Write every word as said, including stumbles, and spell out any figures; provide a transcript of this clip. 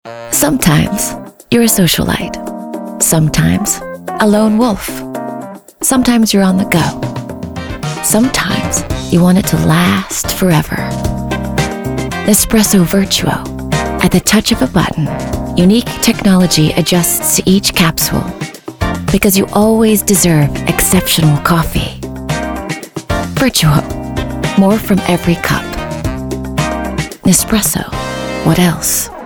Sometimes you're a socialite. Sometimes a lone wolf. Sometimes you're on the go. Sometimes you want it to last forever. Nespresso Vertuo. At the touch of a button, unique technology adjusts to each capsule because you always deserve exceptional coffee. Vertuo. More from every cup. Nespresso. What else?